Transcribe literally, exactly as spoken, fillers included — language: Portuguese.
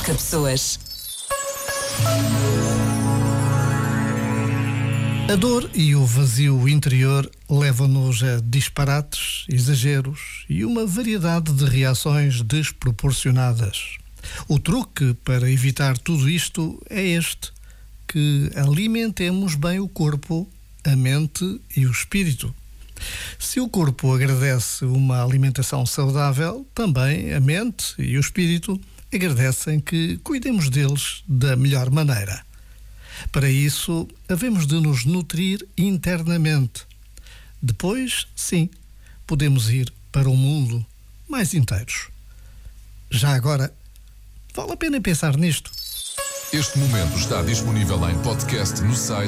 toca pessoas. A dor e o vazio interior levam-nos a disparates, exageros e uma variedade de reações desproporcionadas. O truque para evitar tudo isto é este: que alimentemos bem o corpo, a mente e o espírito. Se o corpo agradece uma alimentação saudável, também a mente e o espírito agradecem que cuidemos deles da melhor maneira. Para isso, havemos de nos nutrir internamente. Depois, sim, podemos ir para o mundo mais inteiros. Já agora, vale a pena pensar nisto. Este momento está disponível em podcast no site